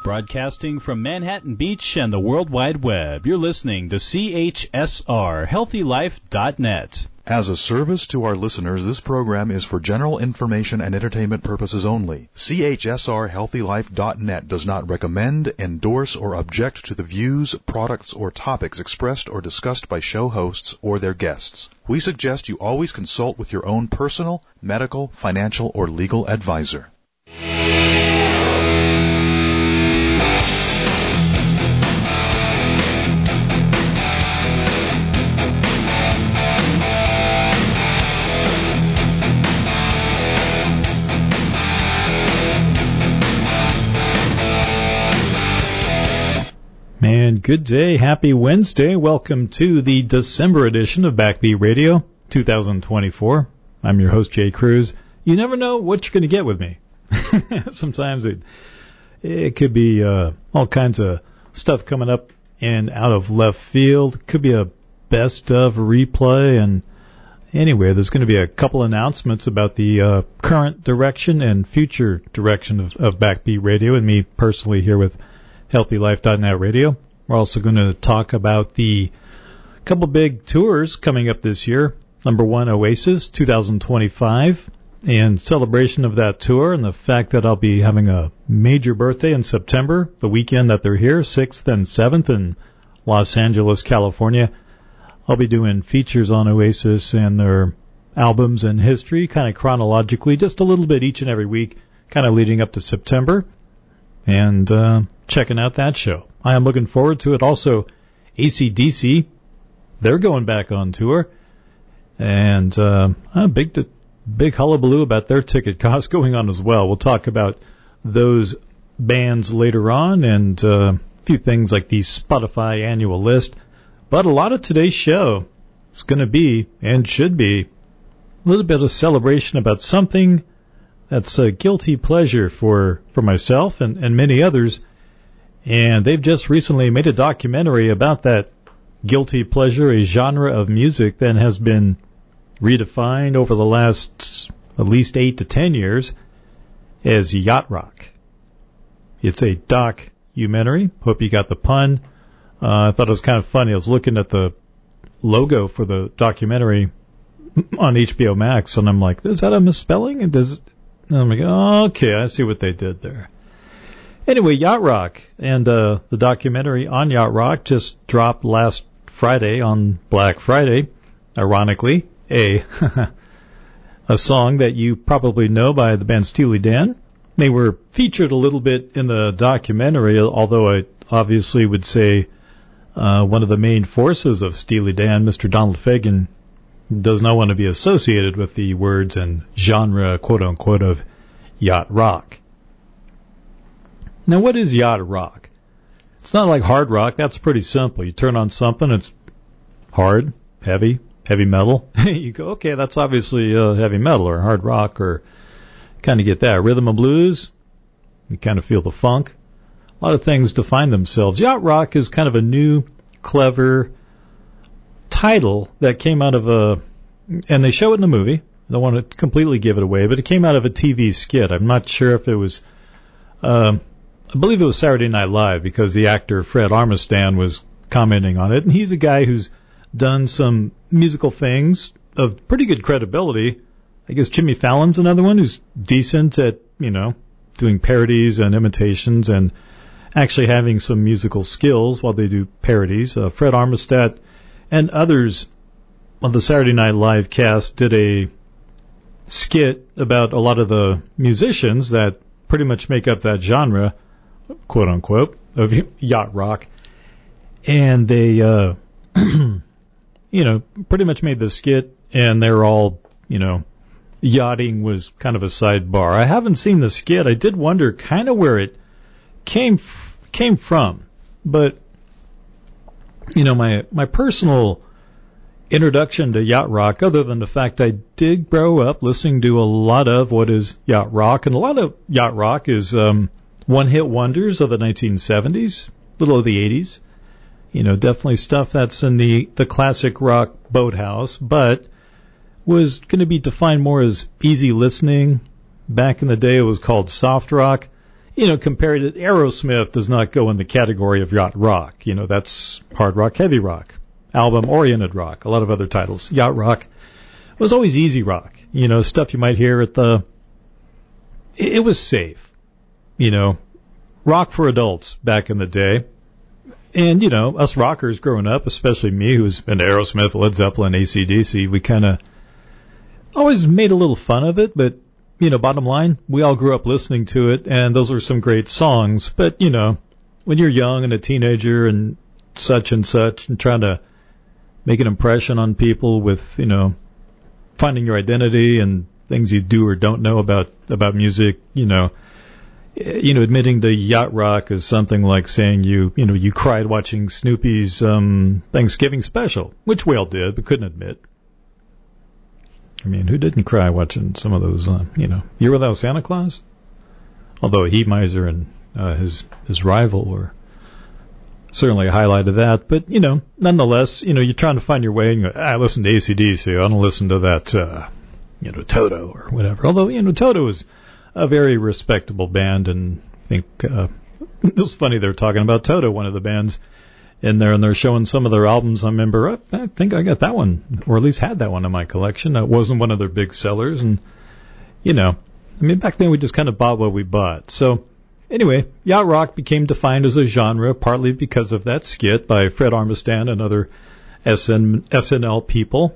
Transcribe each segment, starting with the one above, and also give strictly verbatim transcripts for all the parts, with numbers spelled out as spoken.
Broadcasting from Manhattan Beach and the World Wide Web, you're listening to C H S R Healthy Life dot net. As a service to our listeners, this program is for general information and entertainment purposes only. C H S R Healthy Life dot net does not recommend, endorse, or object to the views, products, or topics expressed or discussed by show hosts or their guests. We suggest you always consult with your own personal, medical, financial, or legal advisor. And good day, happy Wednesday. Welcome to the December edition of Backbeat Radio twenty twenty-four. I'm your host, Jay Cruz. You never know what you're going to get with me. Sometimes it it could be uh, all kinds of stuff coming up and out of left field. It could be a best of replay. And anyway, there's going to be a couple announcements about the uh, current direction and future direction of, of Backbeat Radio and me personally here with Healthy Life dot net radio. We're also going to talk about the couple big tours coming up this year. Number one, Oasis twenty twenty-five, and celebration of that tour and the fact that I'll be having a major birthday in September, the weekend that they're here, sixth and seventh in Los Angeles, California. I'll be doing features on Oasis and their albums and history, kind of chronologically, just a little bit each and every week, kind of leading up to September. And uh, checking out that show. I am looking forward to it. Also, A C D C, they're going back on tour. And uh, a big big hullabaloo about their ticket costs going on as well. We'll talk about those bands later on and uh, a few things like the Spotify annual list. But a lot of today's show is going to be, and should be, a little bit of celebration about something that's a guilty pleasure for, for myself and, and many others. And they've just recently made a documentary about that guilty pleasure, a genre of music that has been redefined over the last at least eight to ten years as yacht rock. It's a documentary. Hope you got the pun. Uh, I thought it was kind of funny. I was looking at the logo for the documentary on H B O Max, and I'm like, is that a misspelling? And does And I'm like, oh, okay, I see what they did there. Anyway, Yacht Rock, and uh, the documentary on Yacht Rock just dropped last Friday on Black Friday. Ironically, a a song that you probably know by the band Steely Dan. They were featured a little bit in the documentary, although I obviously would say uh, one of the main forces of Steely Dan, Mister Donald Fagen, does not want to be associated with the words and genre, quote-unquote, of yacht rock. Now, what is yacht rock? It's not like hard rock. That's pretty simple. You turn on something, it's hard, heavy, heavy metal. You go, okay, that's obviously uh, heavy metal or hard rock, or kind of get that. Rhythm and blues, you kind of feel the funk. A lot of things define themselves. Yacht rock is kind of a new, clever title that came out of a, and they show it in the movie. I don't want to completely give it away, but it came out of a T V skit. I'm not sure if it was, uh, I believe it was Saturday Night Live, because the actor Fred Armisen was commenting on it, and he's a guy who's done some musical things of pretty good credibility. I guess Jimmy Fallon's another one who's decent at, you know, doing parodies and imitations and actually having some musical skills while they do parodies. Uh, Fred Armisen and others on the Saturday Night Live cast did a skit about a lot of the musicians that pretty much make up that genre, quote unquote, of yacht rock. And they, uh, you know, pretty much made the skit, and they're all, you know, yachting was kind of a sidebar. I haven't seen the skit. I did wonder kind of where it came came from, but you know, my my personal introduction to yacht rock, other than the fact I did grow up listening to a lot of what is yacht rock, and a lot of yacht rock is um, one-hit wonders of the nineteen seventies, little of the eighties. You know, definitely stuff that's in the, the classic rock boathouse, but was going to be defined more as easy listening. Back in the day, it was called soft rock. you know, compared to Aerosmith does not go in the category of yacht rock. You know, that's hard rock, heavy rock, album-oriented rock, a lot of other titles. Yacht rock was always easy rock, you know, stuff you might hear at the, it, it was safe, you know, rock for adults back in the day. And, you know, us rockers growing up, especially me, who's been to Aerosmith, Led Zeppelin, A C D C, we kind of always made a little fun of it. But, you know, bottom line, we all grew up listening to it, and those were some great songs. But, you know, when you're young and a teenager and such and such, and trying to make an impression on people with, you know, finding your identity and things you do or don't know about, about music, you know, you know, admitting to yacht rock is something like saying you, you know, you cried watching Snoopy's um, Thanksgiving special, which we all did, but couldn't admit. I mean, who didn't cry watching some of those, uh, you know, Year Without Santa Claus? Although Heat Miser and uh, his his rival were certainly a highlight of that. But, you know, nonetheless, you know, you're trying to find your way. And you go, I listen to A C D C. I don't listen to that, uh, you know, Toto or whatever. Although, you know, Toto is a very respectable band, and I think uh, it was funny they were talking about Toto, one of the bands in there, and they're showing some of their albums. I remember, I, I think I got that one, or at least had that one in my collection. It wasn't one of their big sellers, and, you know, I mean, back then we just kind of bought what we bought. So, anyway, yacht rock became defined as a genre, partly because of that skit by Fred Armisen and other S N, S N L people.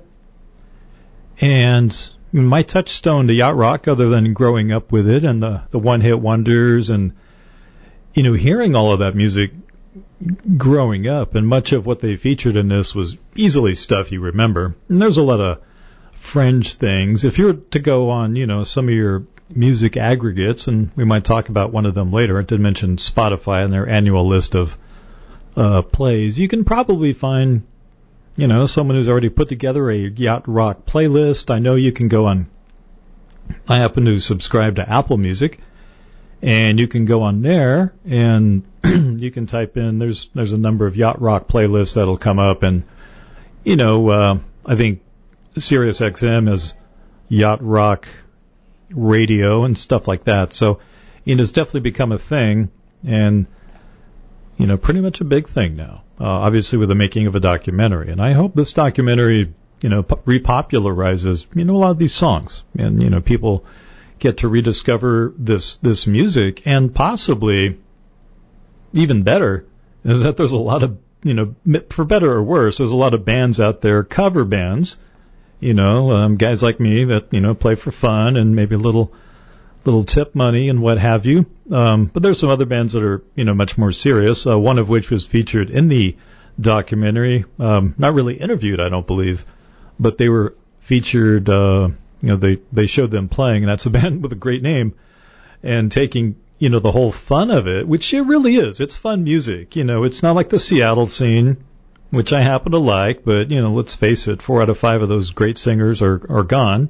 And my touchstone to yacht rock, other than growing up with it and the, the one-hit wonders and, you know, hearing all of that music growing up, and much of what they featured in this was easily stuff you remember. And there's a lot of fringe things. If you were to go on, you know, some of your music aggregates, and we might talk about one of them later, I did mention Spotify and their annual list of uh, plays, you can probably find, you know, someone who's already put together a yacht rock playlist. I know you can go on, I happen to subscribe to Apple Music, and you can go on there and you can type in, there's there's a number of yacht rock playlists that'll come up, and, you know, uh, I think Sirius X M has yacht rock radio and stuff like that. So it has definitely become a thing, and, you know, pretty much a big thing now. Uh, obviously with the making of a documentary. And I hope this documentary, you know, repopularizes, you know, a lot of these songs. And, you know, people get to rediscover this, this music. And possibly, even better, is that there's a lot of, you know, for better or worse, there's a lot of bands out there, cover bands, you know, um, guys like me that, you know, play for fun and maybe a little, little tip money and what have you. Um, but there's some other bands that are, you know, much more serious, uh, one of which was featured in the documentary, um, not really interviewed, I don't believe, but they were featured, uh, you know, they, they showed them playing, and that's a band with a great name, and taking, you know, the whole fun of it, which it really is. It's fun music. You know, it's not like the Seattle scene, which I happen to like, but, you know, let's face it, four out of five of those great singers are, are gone.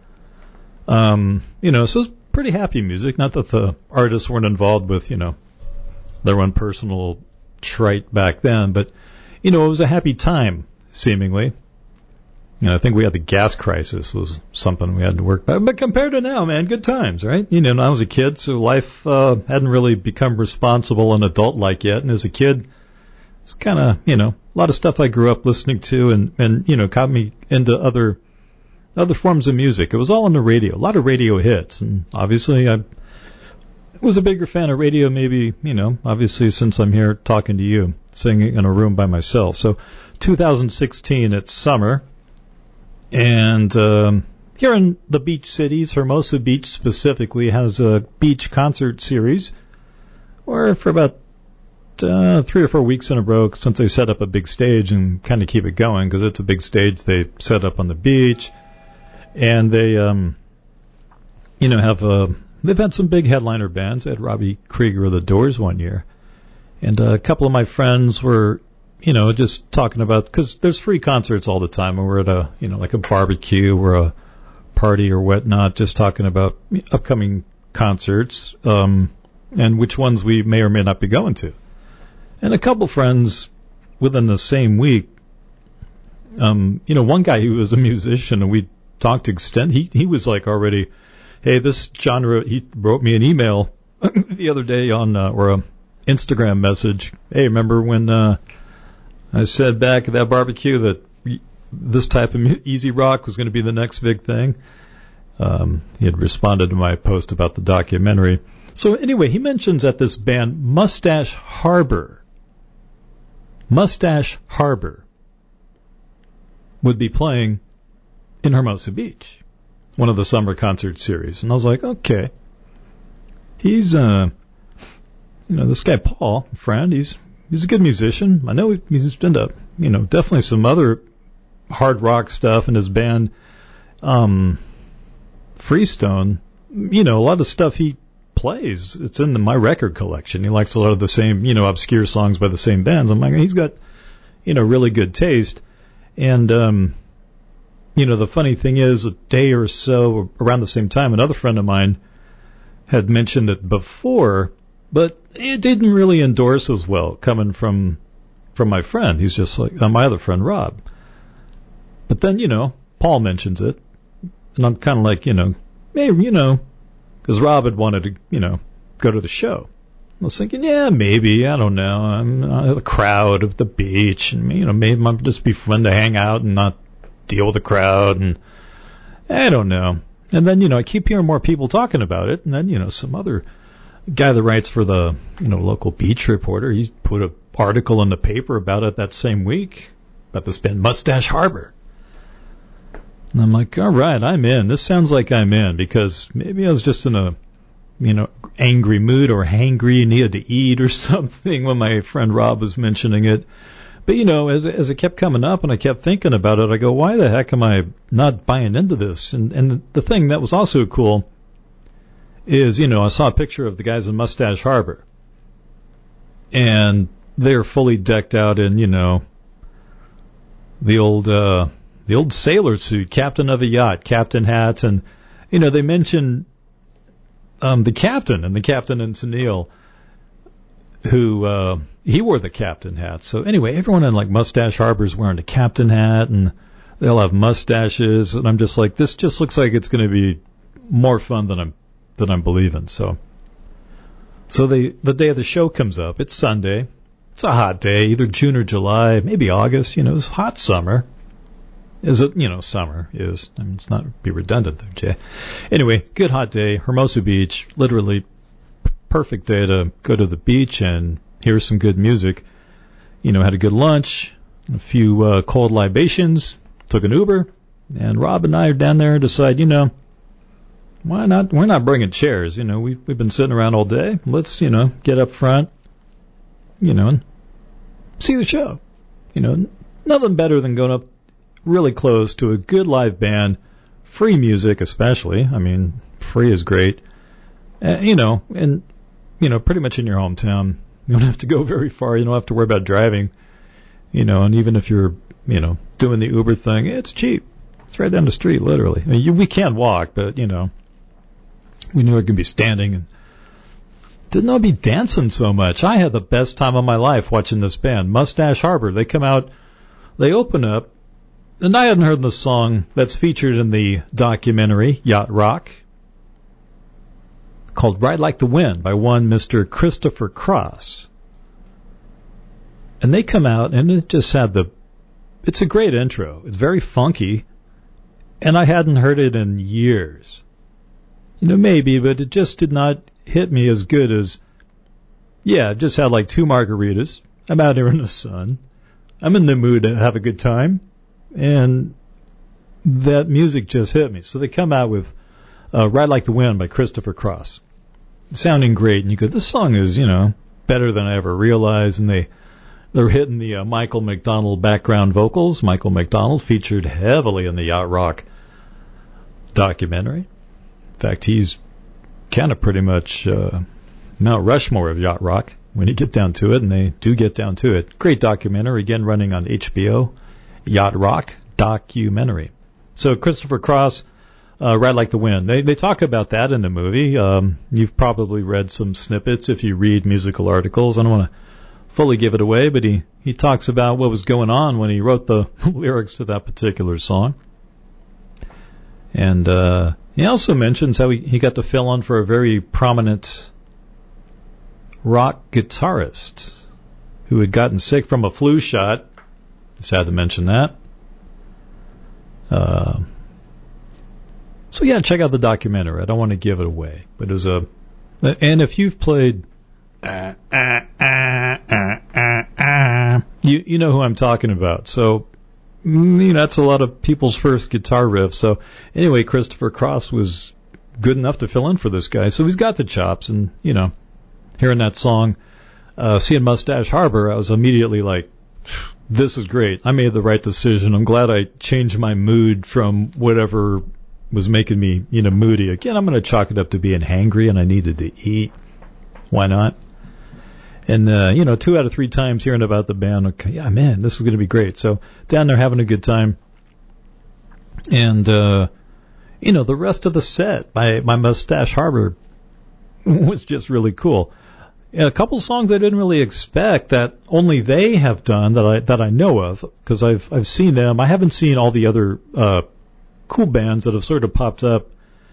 Um, you know, so it's pretty happy music. Not that the artists weren't involved with, you know, their own personal trite back then, but, you know, it was a happy time, seemingly. You know, I think we had the gas crisis was something we had to work by. But compared to now, man, good times, right? You know, when I was a kid, so life uh, hadn't really become responsible and adult-like yet. And as a kid, it's kind of, you know, a lot of stuff I grew up listening to and, and you know, got me into other other forms of music. It was all on the radio, a lot of radio hits. And obviously, I was a bigger fan of radio maybe, you know, obviously since I'm here talking to you, singing in a room by myself. So two thousand sixteen, it's summer. And um, here in the beach cities, Hermosa Beach specifically has a beach concert series where for about uh, three or four weeks in a row, since they set up a big stage and kind of keep it going, because it's a big stage they set up on the beach. And they, um, you know, have a, they've had some big headliner bands. They had Robbie Krieger of the Doors one year. And a couple of my friends were, you know, just talking about, because there's free concerts all the time, and we're at a, you know, like a barbecue or a party or whatnot, just talking about upcoming concerts, um, and which ones we may or may not be going to. And a couple friends within the same week, um, you know, one guy who was a musician, and we talked extent, he, he was like already, hey, this genre, he wrote me an email the other day on, uh, or a Instagram message, hey, remember when uh, I said back at that barbecue that this type of easy rock was going to be the next big thing? Um, he had responded to my post about the documentary. So anyway, he mentions that this band, Mustache Harbor, Mustache Harbor, would be playing in Hermosa Beach, one of the summer concert series. And I was like, okay. He's, uh, you know, this guy Paul, friend, he's he's a good musician. I know he's been to, you know, definitely some other hard rock stuff in his band, um, Freestone. You know, a lot of stuff he plays, it's in the, my record collection. He likes a lot of the same, you know, obscure songs by the same bands. I'm like, he's got, you know, really good taste. And, um, you know, the funny thing is, a day or so around the same time, another friend of mine had mentioned it before, but it didn't really endorse as well coming from from my friend. He's just like, uh, my other friend, Rob. But then, you know, Paul mentions it, and I'm kind of like, you know, hey, you know, because Rob had wanted to, you know, go to the show. I was thinking, yeah, maybe, I don't know. I'm uh, the crowd of the beach, and, you know, maybe it might just be fun to hang out and not deal with the crowd, and I don't know. And then, you know, I keep hearing more people talking about it, and then, you know, some other guy that writes for the, you know, local beach reporter, he's put an article in the paper about it that same week, about this band Mustache Harbor. And I'm like, all right, I'm in. This sounds like I'm in, because maybe I was just in a, you know, angry mood or hangry, needed to eat or something when my friend Rob was mentioning it. But, you know, as as it kept coming up and I kept thinking about it, I go, why the heck am I not buying into this? And and the thing that was also cool is, you know, I saw a picture of the guys in Mustache Harbor, and they're fully decked out in, you know, the old uh, the old sailor suit, captain of a yacht, captain hat, and, you know, they mentioned um, the captain and the captain in Tennille, who uh, he wore the captain hat. So anyway, everyone in like Mustache Harbor is wearing a captain hat, and they all have mustaches, and I'm just like, this just looks like it's going to be more fun than I'm than I'm believing. So, so they the day of the show comes up. It's Sunday. It's a hot day, either June or July, maybe August. You know, it's hot summer. Is it? You know, summer is. I mean, it's not be redundant there, Jay. Anyway, good hot day, Hermosa Beach, literally perfect day to go to the beach and hear some good music. You know, had a good lunch, a few uh, cold libations, took an Uber, and Rob and I are down there and decide, you know, why not? We're not bringing chairs. You know, we've, we've been sitting around all day. Let's, you know, get up front, you know, and see the show. You know, nothing better than going up really close to a good live band, free music especially. I mean, free is great. Uh, you know, and, you know, pretty much in your hometown. You don't have to go very far. You don't have to worry about driving. You know, and even if you're, you know, doing the Uber thing, it's cheap. It's right down the street, literally. I mean, you, we can't walk, but, you know, we knew it could be standing. And didn't know I'd be dancing so much. I had the best time of my life watching this band, Mustache Harbor. They come out, they open up, and I hadn't heard the song that's featured in the documentary, Yacht Rock, called Ride Like the Wind by one Mister Christopher Cross. And they come out, and it just had the, it's a great intro. It's very funky, and I hadn't heard it in years. You know, maybe, but it just did not hit me as good as, yeah, I've just had like two margaritas. I'm out here in the sun. I'm in the mood to have a good time. And that music just hit me. So they come out with uh, Ride Like the Wind by Christopher Cross. Sounding great. And you go, this song is, you know, better than I ever realized. And they, they're hitting the uh, Michael McDonald background vocals. Michael McDonald featured heavily in the Yacht Rock documentary. In fact, he's kind of pretty much uh, Mount Rushmore of Yacht Rock when you get down to it, and they do get down to it. Great documentary, again, running on H B O. Yacht Rock documentary. So Christopher Cross, uh, Ride Like the Wind. They they talk about that in the movie. Um, you've probably read some snippets if you read musical articles. I don't want to fully give it away, but he, he talks about what was going on when he wrote the lyrics to that particular song. And uh, he also mentions how he, he got to fill in for a very prominent rock guitarist who had gotten sick from a flu shot. Just had to mention that. Uh, so yeah, check out the documentary. I don't want to give it away, but it was a. And if you've played, uh, uh, uh, uh, uh, uh, you you know who I'm talking about. So you know that's a lot of people's first guitar riff. So anyway, Christopher Cross was good enough to fill in for this guy, so he's got the chops. And you know, hearing that song, uh, seeing Mustache Harbor, I was immediately like, this is great. I made the right decision. I'm glad I changed my mood from whatever was making me, you know, moody. Again, I'm going to chalk it up to being hangry and I needed to eat. Why not? And, uh, you know, two out of three times hearing about the band, okay, yeah, man, this is going to be great. So down there having a good time. And, uh, you know, the rest of the set by, by Mustache Harbor was just really cool. A couple songs I didn't really expect that only they have done that I that I know of, because I've I've seen them. I haven't seen all the other uh, cool bands that have sort of popped up.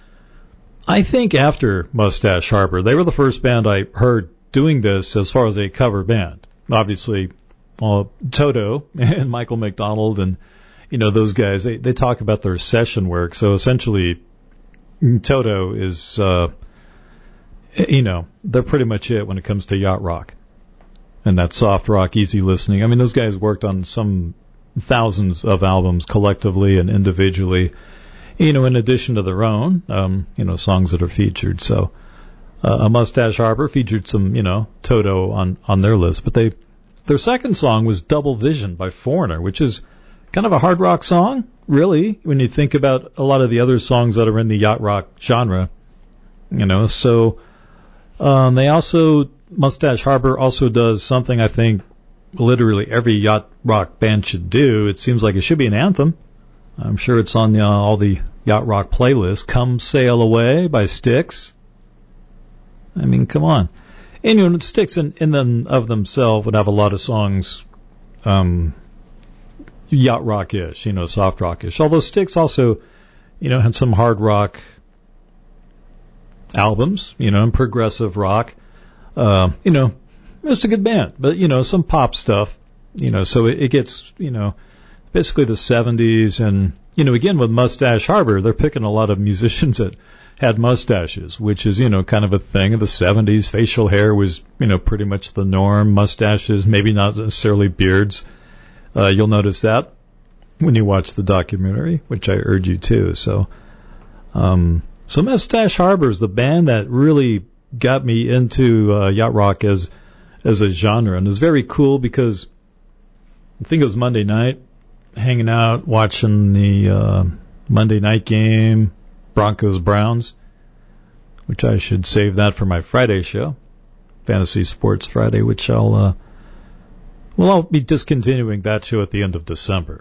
I think after Mustache Harbor, they were the first band I heard doing this as far as a cover band. Obviously, uh, Toto and Michael McDonald and you know those guys. They they talk about their session work. So essentially, Toto is. Uh, You know, they're pretty much it when it comes to yacht rock and that soft rock, easy listening. I mean, those guys worked on some thousands of albums collectively and individually, you know, in addition to their own, um, you know, songs that are featured. So, uh, a Mustache Harbor featured some, you know, Toto on, on their list, but they, their second song was Double Vision by Foreigner, which is kind of a hard rock song, really, when you think about a lot of the other songs that are in the yacht rock genre, you know, so, Um, they also, Mustache Harbor also does something I think literally every yacht rock band should do. It seems like it should be an anthem. I'm sure it's on the, uh, all the yacht rock playlists. Come Sail Away by Styx. I mean, come on. And you know, Styx in, in them of themselves would have a lot of songs, um, yacht rock-ish, you know, soft rock-ish. Although Styx also, you know, had some hard rock albums, you know, and progressive rock. Uh, you know, it's a good band, but, you know, some pop stuff, you know, so it, it gets, you know, basically the seventies. And, you know, again, with Mustache Harbor, they're picking a lot of musicians that had mustaches, which is, you know, kind of a thing of the seventies. Facial hair was, you know, pretty much the norm. Mustaches, maybe not necessarily beards. Uh, you'll notice that when you watch the documentary, which I urge you to. So, um, So Mustache Harbor is the band that really got me into uh, yacht rock as as a genre, and it's very cool because I think it was Monday night, hanging out, watching the uh, Monday night game, Broncos Browns, which I should save that for my Friday show, Fantasy Sports Friday, which I'll uh, well I'll be discontinuing that show at the end of December.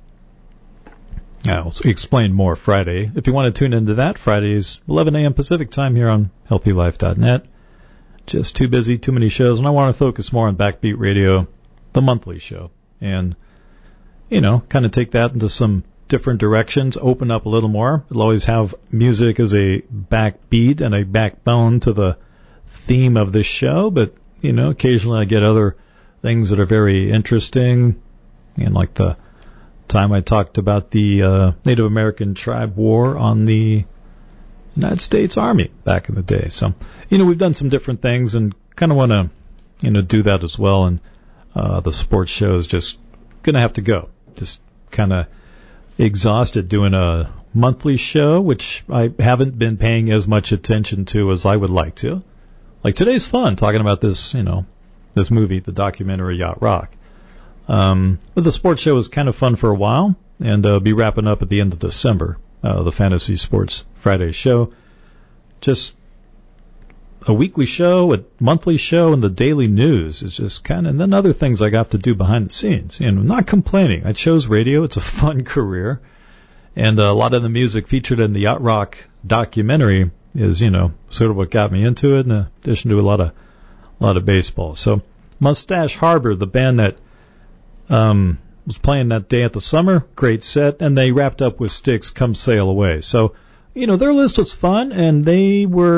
I'll explain more Friday. If you want to tune into that, Fridays, eleven a.m. Pacific time here on healthy life dot net. Just too busy, too many shows, and I want to focus more on Backbeat Radio, the monthly show, and, you know, kind of take that into some different directions, open up a little more. It'll always have music as a backbeat and a backbone to the theme of this show, but, you know, occasionally I get other things that are very interesting, and like the time I talked about the uh, Native American tribe war on the United States Army back in the day. So, you know, we've done some different things and kind of want to, you know, do that as well. And uh, the sports show is just going to have to go. Just kind of exhausted doing a monthly show, which I haven't been paying as much attention to as I would like to. Like today's fun, talking about this, you know, this movie, the documentary Yacht Rock. Um, but the sports show was kind of fun for a while, and uh, be wrapping up at the end of December, uh, the Fantasy Sports Friday show. Just a weekly show, a monthly show, and the daily news is just kind of, and then other things I got to do behind the scenes. And I'm not complaining. I chose radio. It's a fun career. And uh, a lot of the music featured in the Yacht Rock documentary is, you know, sort of what got me into it, in addition to a lot of, a lot of baseball. So Mustache Harbor, the band that Um, was playing that day at the summer, great set, and they wrapped up with Styx, Come Sail Away. So, you know, their list was fun, and they were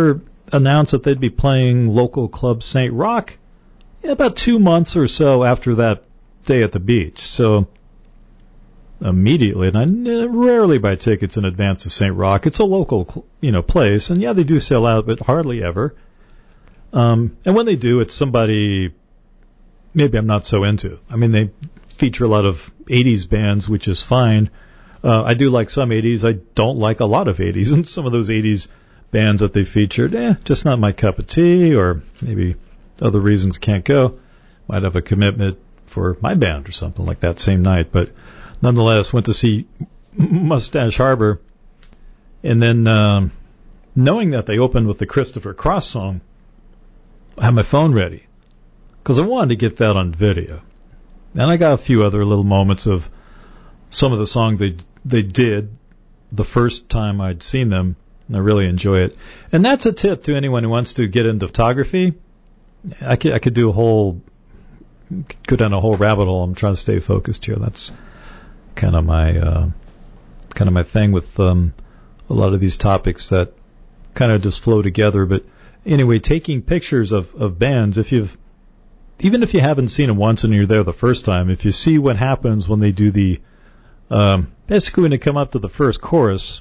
announced that they'd be playing local club Saint Roch about two months or so after that day at the beach. So immediately, and I rarely buy tickets in advance to Saint Roch. It's a local, you know, place, and yeah, they do sell out, but hardly ever. Um, and when they do, it's somebody maybe I'm not so into. I mean, they feature a lot of eighties bands, which is fine. Uh, I do like some eighties. I don't like a lot of eighties, and some of those eighties bands that they featured, eh, just not my cup of tea, or maybe other reasons can't go. Might have a commitment for my band or something like that same night, but nonetheless, went to see Mustache Harbor, and then um, knowing that they opened with the Christopher Cross song, I had my phone ready because I wanted to get that on video. And I got a few other little moments of some of the songs they they did the first time I'd seen them, and I really enjoy it. And that's a tip to anyone who wants to get into photography. I could, I could do a whole, go down a whole rabbit hole. I'm trying to stay focused here. That's kind of my uh, kind of my thing with um, a lot of these topics that kind of just flow together. But anyway, taking pictures of, of bands, if you've even if you haven't seen them once and you're there the first time, if you see what happens when they do the um, basically when they come up to the first chorus,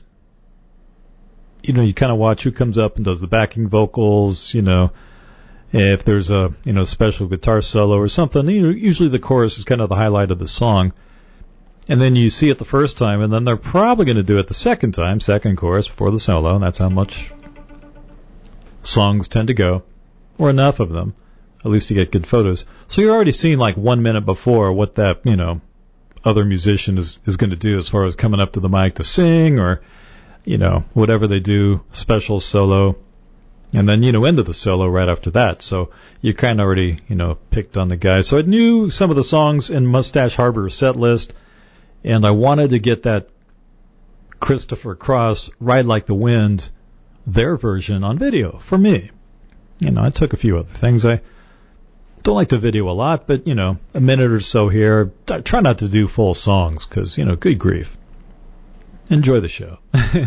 you know, you kind of watch who comes up and does the backing vocals, you know. If there's a, you know, special guitar solo or something, you know, usually the chorus is kind of the highlight of the song. And then you see it the first time, and then they're probably going to do it the second time, second chorus before the solo, and that's how much songs tend to go, or enough of them, at least to get good photos. So you're already seeing like one minute before what that, you know, other musician is, is going to do as far as coming up to the mic to sing, or, you know, whatever they do, special solo. And then, you know, into the solo right after that. So you kind of already, you know, picked on the guy. So I knew some of the songs in Mustache Harbor set list, and I wanted to get that Christopher Cross, Ride Like the Wind, their version on video for me. You know, I took a few other things. I don't like to video a lot, but, you know, a minute or so here. I try not to do full songs because, you know, good grief. Enjoy the show.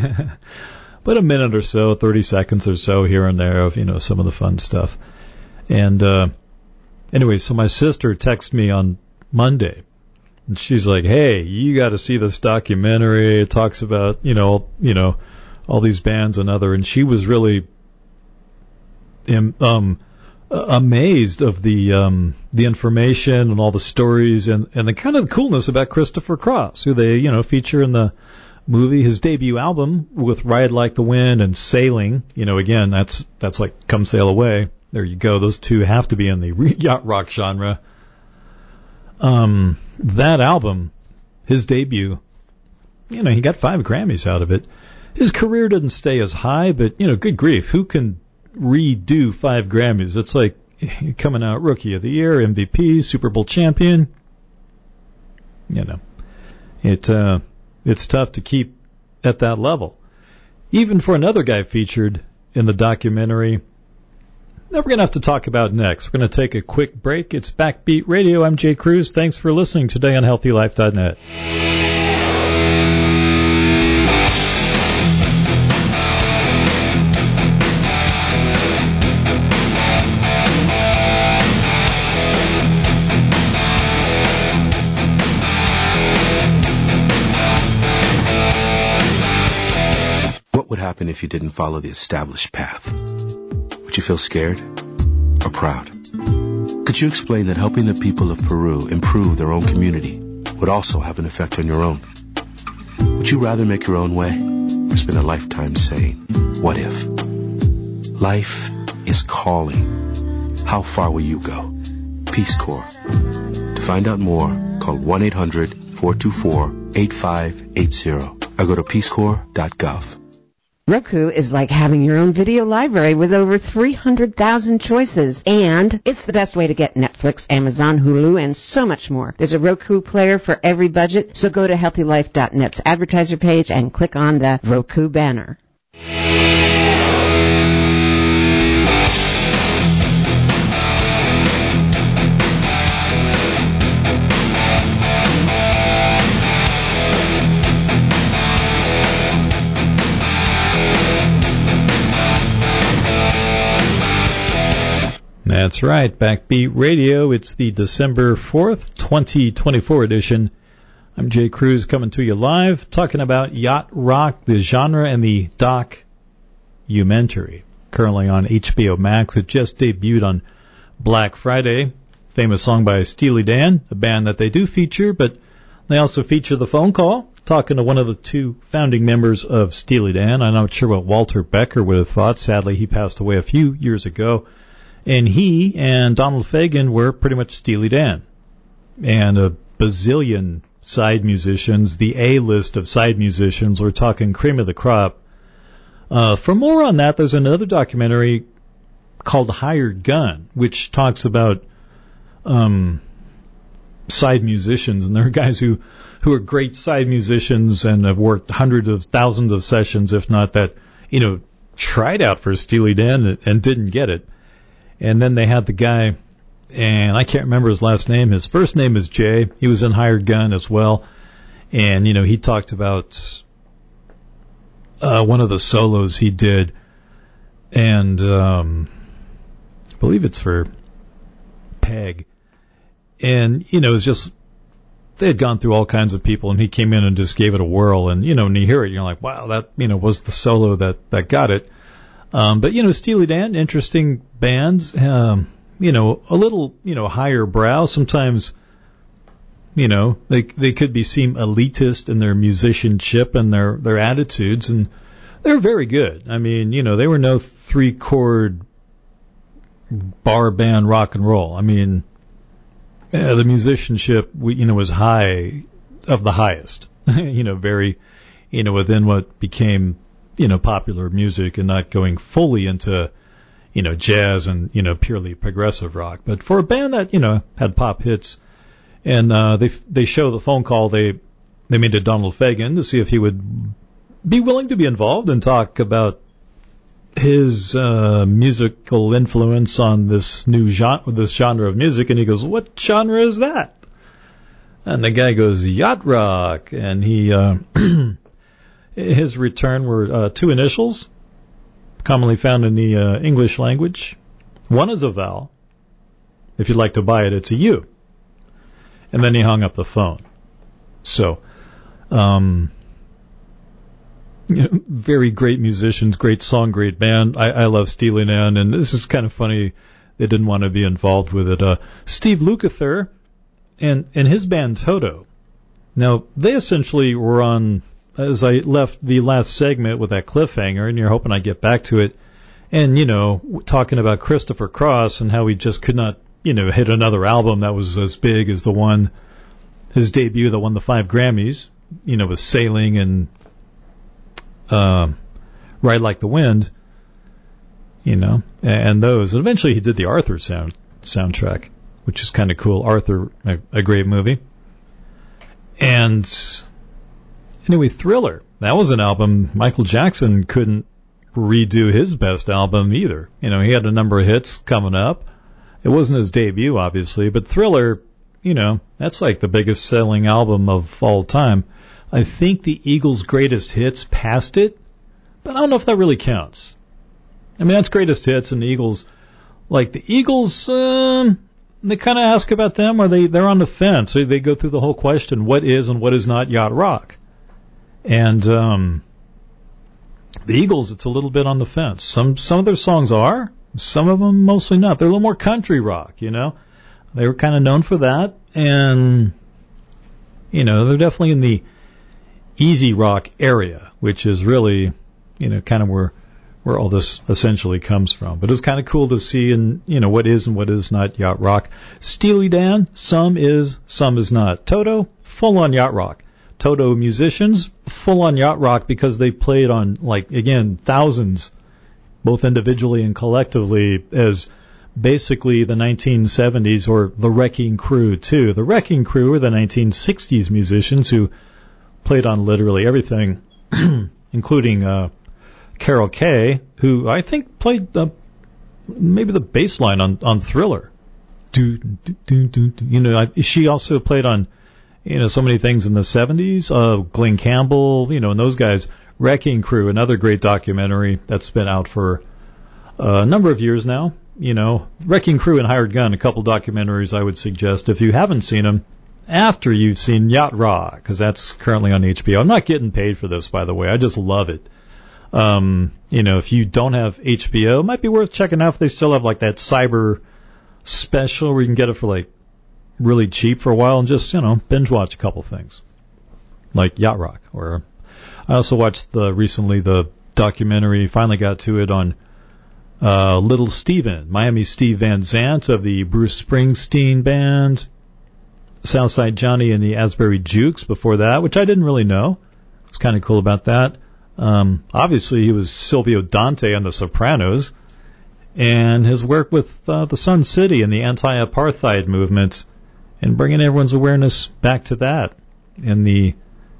But a minute or so, thirty seconds or so here and there of, you know, some of the fun stuff. And uh, anyway, so my sister texted me on Monday, and she's like, "Hey, you got to see this documentary. It talks about, you know, you know, all these bands and other." And she was really um, amazed of the um, the information and all the stories and and the kind of coolness about Christopher Cross, who they, you know, feature in the movie, his debut album with Ride Like the Wind and Sailing. You know, again, that's that's like Come Sail Away. There you go. Those two have to be in the yacht rock genre. Um, that album, his debut, you know, he got five Grammys out of it. His career didn't stay as high, but, you know, good grief, who can redo five Grammys? It's like coming out Rookie of the Year, M V P, Super Bowl champion. You know, it, uh, it's tough to keep at that level. Even for another guy featured in the documentary that we're going to have to talk about next. We're going to take a quick break. It's Backbeat Radio. I'm Jay Cruz. Thanks for listening today on healthy life dot net. What would happen if you didn't follow the established path? Would you feel scared or proud? Could you explain that helping the people of Peru improve their own community would also have an effect on your own? Would you rather make your own way or spend a lifetime saying, what if? Life is calling. How far will you go? Peace Corps. To find out more, call one eight hundred, four two four, eight five eight zero or go to peace corps dot gov. Roku is like having your own video library with over three hundred thousand choices. And it's the best way to get Netflix, Amazon, Hulu, and so much more. There's a Roku player for every budget, so go to healthy life dot net's advertiser page and click on the Roku banner. That's right, Backbeat Radio. It's the December fourth, twenty twenty-four edition. I'm Jay Cruz coming to you live, talking about yacht rock, the genre, and the documentary. Currently on H B O Max. It just debuted on Black Friday. Famous song by Steely Dan, a band that they do feature, but they also feature the phone call, talking to one of the two founding members of Steely Dan. I'm not sure what Walter Becker would have thought. Sadly, he passed away a few years ago. And he and Donald Fagen were pretty much Steely Dan. And a bazillion side musicians, the A-list of side musicians. We're talking cream of the crop. Uh, for more on that, there's another documentary called Hired Gun, which talks about um, side musicians. And there are guys who, who are great side musicians and have worked hundreds of thousands of sessions, if not that, you know, tried out for Steely Dan and, and didn't get it. And then they had the guy, and I can't remember his last name. His first name is Jay. He was in Hired Gun as well. And, you know, he talked about uh, one of the solos he did. And um, I believe it's for Peg. And, you know, it's just, they had gone through all kinds of people, and he came in and just gave it a whirl. And, you know, when you hear it, you're like, wow, that, you know, was the solo that, that got it. Um, but, you know, Steely Dan, interesting bands, um, you know, a little, you know, higher brow. Sometimes, you know, they they could be seem elitist in their musicianship and their, their attitudes, and they're very good. I mean, you know, they were no three-chord bar band rock and roll. I mean, yeah, the musicianship, you know, was high, of the highest, you know, very, you know, within what became, you know, popular music and not going fully into, you know, jazz and, you know, purely progressive rock. But for a band that, you know, had pop hits, and uh, they they show the phone call they they made to Donald Fagen to see if he would be willing to be involved and talk about his uh, musical influence on this new genre, this genre of music. And he goes, "What genre is that?" And the guy goes, "Yacht rock." And he uh, his return were uh, two initials, commonly found in the uh, English language. One is a vowel. If you'd like to buy it, it's a U. And then he hung up the phone. So, um, you know, very great musicians, great song, great band. I, I love Steely Dan, and this is kind of funny. They didn't want to be involved with it. Uh, Steve Lukather and, and his band Toto. Now, they essentially were on, as I left the last segment with that cliffhanger, and you're hoping I get back to it, and, you know, talking about Christopher Cross and how he just could not, you know, hit another album that was as big as the one, his debut that won the five Grammys, you know, with Sailing and uh, Ride Like the Wind, you know, and those. And eventually he did the Arthur sound soundtrack, which is kind of cool. Arthur, a, a great movie. And anyway, Thriller, that was an album Michael Jackson couldn't redo his best album either. You know, he had a number of hits coming up. It wasn't his debut, obviously, but Thriller, you know, that's like the biggest selling album of all time. I think the Eagles' greatest hits passed it, but I don't know if that really counts. I mean, that's greatest hits, and the Eagles, like the Eagles, um, they kind of ask about them, or they, they're on the fence. They, they go through the whole question, what is and what is not yacht rock? And um, the Eagles, it's a little bit on the fence. Some some of their songs are. Some of them mostly not. They're a little more country rock, you know. They were kind of known for that, and, you know, they're definitely in the easy rock area, which is really, you know, kind of where where all this essentially comes from. But it's kind of cool to see, and, you know, what is and what is not yacht rock. Steely Dan, some is, some is not. Toto, full-on yacht rock. Toto musicians, full-on yacht rock because they played on, like, again, thousands, both individually and collectively, as basically the nineteen seventies, or the Wrecking Crew, too. The Wrecking Crew were the nineteen sixties musicians who played on literally everything, including uh, Carol Kay, who I think played uh, maybe the bass line on, on Thriller. Do, do, do, do, do. You know, I, she also played on, you know, so many things in the seventies. Uh, Glenn Campbell, you know, and those guys. Wrecking Crew, another great documentary that's been out for a number of years now. you know, Wrecking Crew and Hired Gun, a couple documentaries I would suggest if you haven't seen them after you've seen Yacht Rock, because that's currently on H B O. I'm not getting paid for this, by the way. I just love it. Um, you know, if you don't have H B O, it might be worth checking out if they still have like that cyber special where you can get it for like really cheap for a while and just, you know, binge watch a couple things like Yacht Rock. Or I also watched the recently the documentary, finally got to it on uh, Little Steven, Miami Steve Van Zandt of the Bruce Springsteen band, Southside Johnny and the Asbury Jukes before that, which I didn't really know. It's kind of cool about that. Um, obviously, he was Silvio Dante on The Sopranos, and his work with uh, the Sun City and the anti-apartheid movement, and bringing everyone's awareness back to that in the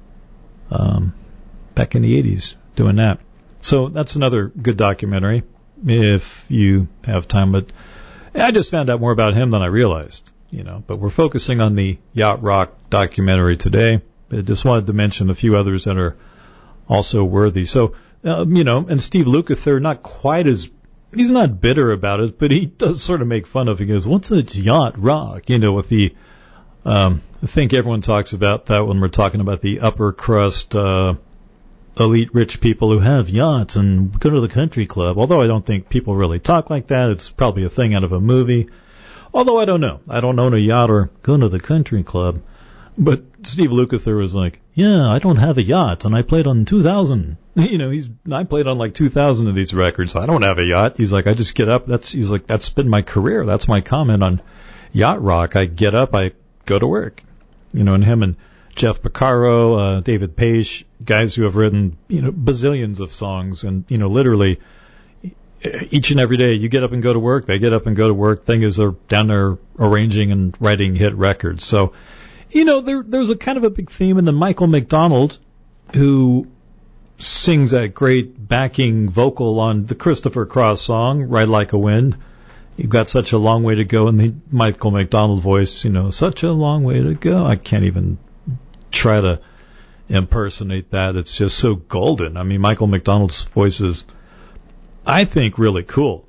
um, back in the eighties, doing that. So that's another good documentary if you have time. But I just found out more about him than I realized, you know. But we're focusing on the Yacht Rock documentary today. I just wanted to mention a few others that are also worthy. So, um, you know, and Steve Lukather, not quite as, he's not bitter about it, but he does sort of make fun of it. He goes, what's a Yacht Rock? You know, with the, um, I think everyone talks about that when we're talking about the upper crust, uh, elite rich people who have yachts and go to the country club. Although I don't think people really talk like that. It's probably a thing out of a movie. Although I don't know. I don't own a yacht or go to the country club. But Steve Lukather was like, yeah, I don't have a yacht, and I played on two thousand. You know, he's I played on like two thousand of these records. I don't have a yacht. He's like, I just get up. That's He's like, that's been my career. That's my comment on Yacht Rock. I get up, I go to work. You know, and him and Jeff Porcaro, uh, David Page, guys who have written, you know, bazillions of songs, and, you know, literally each and every day you get up and go to work, they get up and go to work. Thing is, they're down there arranging and writing hit records. So, you know, there, there's a kind of a big theme. And then Michael McDonald, who sings that great backing vocal on the Christopher Cross song, Ride Like a Wind. You've got such a long way to go in the Michael McDonald voice, you know, such a long way to go. I can't even try to impersonate that. It's just so golden. I mean, Michael McDonald's voice is, I think, really cool.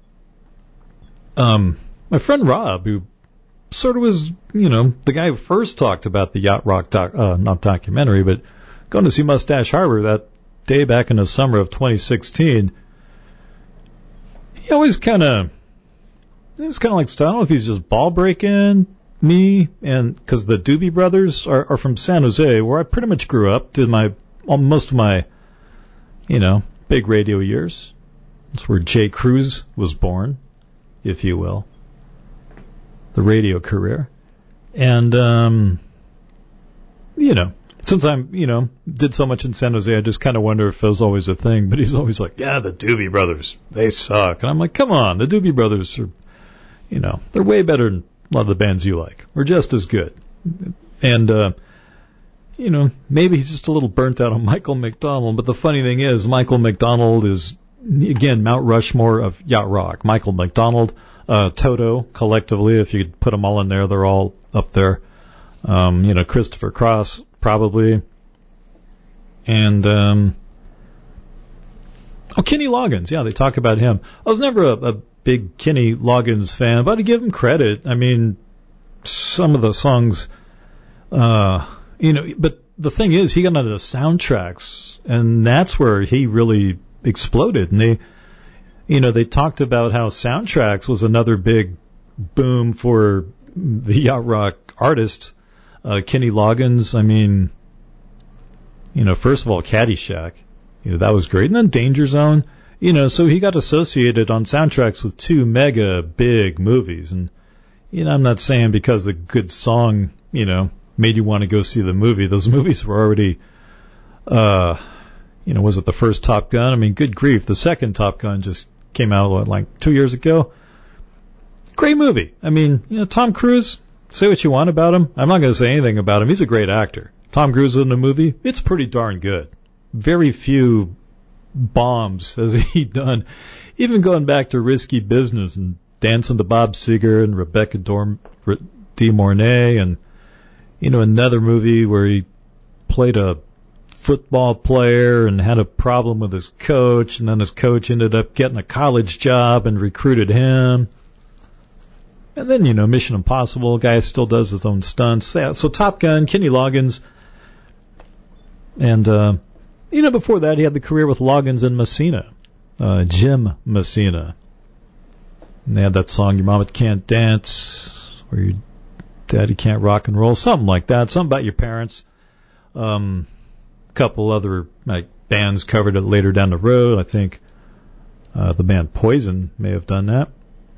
Um, my friend Rob, who sort of was, you know, the guy who first talked about the Yacht Rock, doc, uh, not documentary, but going to see Mustache Harbor that day back in the summer of twenty sixteen, he always kind of, it was kind of like, I don't know if he's just ball breaking me, and because the Doobie Brothers are, are from San Jose, where I pretty much grew up, did my most of my, you know, big radio years. That's where Jay Cruz was born, if you will, the radio career. And, um, you know, since I'm, you know, did so much in San Jose, I just kind of wonder if it was always a thing. But he's always like, yeah, the Doobie Brothers, they suck. And I'm like, come on, the Doobie Brothers are, you know, they're way better than a lot of the bands you like. We're just as good. And, uh, you know, maybe he's just a little burnt out on Michael McDonald. But the funny thing is, Michael McDonald is, again, Mount Rushmore of Yacht Rock. Michael McDonald, uh, Toto, collectively, if you could put them all in there, they're all up there. Um, you know, Christopher Cross, probably. And, um, oh, Kenny Loggins. Yeah, they talk about him. I was never a, a big Kenny Loggins fan, but I give him credit. I mean, some of the songs, uh, you know, but the thing is, he got into the soundtracks, and that's where he really exploded. And they, you know, they talked about how soundtracks was another big boom for the Yacht Rock artist, uh, Kenny Loggins. I mean, you know, first of all, Caddyshack, you know, that was great. And then Danger Zone, you know, so he got associated on soundtracks with two mega big movies. And, you know, I'm not saying because the good song, you know, made you want to go see the movie. Those movies were already, uh, you know, was it the first Top Gun? I mean, good grief. The second Top Gun just came out, what, like two years ago? Great movie. I mean, you know, Tom Cruise, say what you want about him. I'm not going to say anything about him. He's a great actor. Tom Cruise in the movie, it's pretty darn good. Very few bombs has he done. Even going back to Risky Business and Dancing to Bob Seger and Rebecca Dorm, De Mornay, and, you know, another movie where he played a football player and had a problem with his coach, and then his coach ended up getting a college job and recruited him. And then, you know, Mission Impossible, guy still does his own stunts. Yeah, so Top Gun, Kenny Loggins. And, uh, you know, before that, he had the career with Loggins and Messina, uh, Jim Messina. And they had that song, Your Mama Can't Dance, or Your Daddy Can't Rock and Roll, something like that, something about your parents. Um, a couple other like bands covered it later down the road. I think uh, the band Poison may have done that.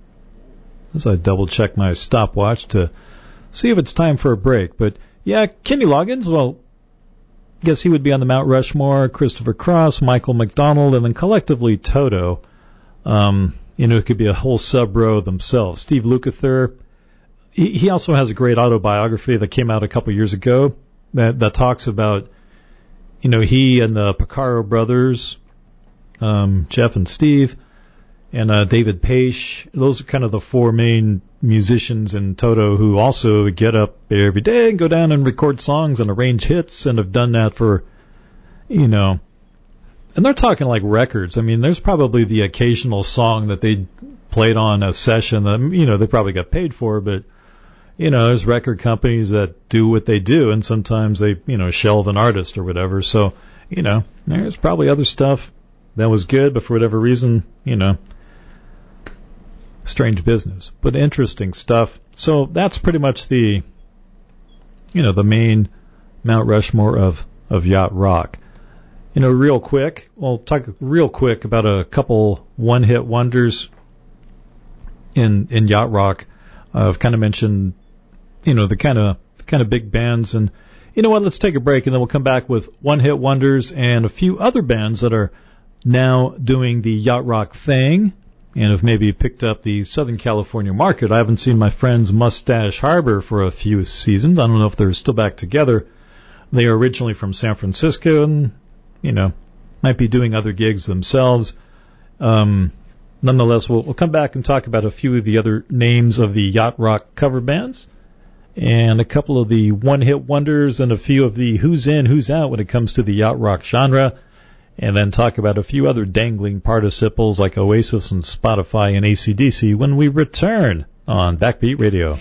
As I double-check my stopwatch to see if it's time for a break. But, yeah, Kenny Loggins, well, I guess he would be on the Mount Rushmore, Christopher Cross, Michael McDonald, and then collectively Toto. Um, you know, it could be a whole sub-row themselves. Steve Lukather, he, he also has a great autobiography that came out a couple years ago that, that talks about, you know, he and the Porcaro brothers, um, Jeff and Steve, and uh, David Paich. Those are kind of the four main musicians in Toto who also get up every day and go down and record songs and arrange hits and have done that for, you know, and they're talking like records. I mean, there's probably the occasional song that they played on a session that, you know, they probably got paid for, but, you know, there's record companies that do what they do, and sometimes they, you know, shelve an artist or whatever. So, you know, there's probably other stuff that was good, but for whatever reason, you know, strange business, but interesting stuff. So that's pretty much the, you know, the main Mount Rushmore of, of yacht rock. You know, real quick, we'll talk real quick about a couple one-hit wonders in in yacht rock. Uh, I've kind of mentioned, you know, the kind of the kind of big bands, and you know what? Let's take a break, and then we'll come back with one-hit wonders and a few other bands that are now doing the yacht rock thing and have maybe picked up the Southern California market. I haven't seen my friends Mustache Harbor for a few seasons. I don't know if they're still back together. They are originally from San Francisco and, you know, might be doing other gigs themselves. Um, nonetheless, we'll, we'll come back and talk about a few of the other names of the yacht rock cover bands and a couple of the one-hit wonders and a few of the who's in, who's out when it comes to the yacht rock genre. And then talk about a few other dangling participles like Oasis and Spotify and A C D C when we return on Backbeat Radio.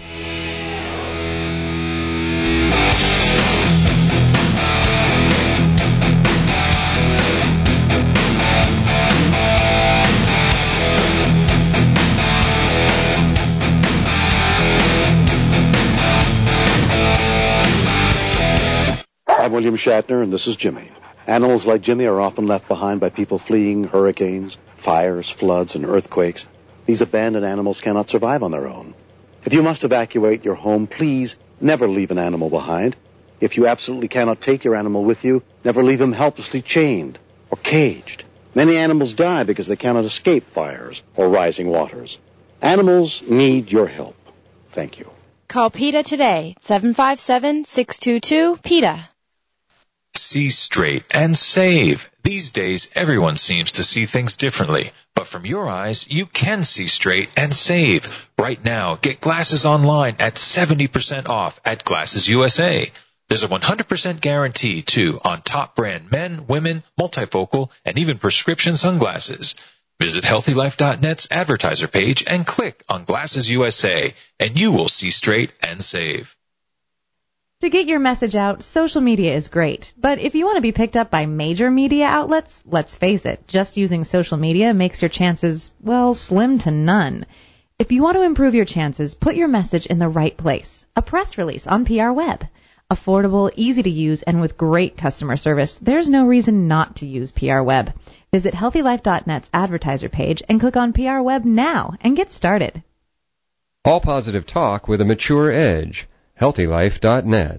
I'm William Shatner, and this is Jimmy. Animals like Jimmy are often left behind by people fleeing hurricanes, fires, floods, and earthquakes. These abandoned animals cannot survive on their own. If you must evacuate your home, please never leave an animal behind. If you absolutely cannot take your animal with you, never leave him helplessly chained or caged. Many animals die because they cannot escape fires or rising waters. Animals need your help. Thank you. Call PETA today, seven five seven, six two two, PETA. See straight and save. These days, everyone seems to see things differently. But from your eyes, you can see straight and save. Right now, get glasses online at seventy percent off at Glasses U S A. There's a one hundred percent guarantee, too, on top brand men, women, multifocal, and even prescription sunglasses. Visit healthy life dot net's advertiser page and click on Glasses U S A, and you will see straight and save. To get your message out, social media is great. But if you want to be picked up by major media outlets, let's face it, just using social media makes your chances, well, slim to none. If you want to improve your chances, put your message in the right place. A press release on P R Web. Affordable, easy to use, and with great customer service, there's no reason not to use P R Web. Visit healthy life dot net's advertiser page and click on P R Web now and get started. All positive talk with a mature edge. healthy life dot net.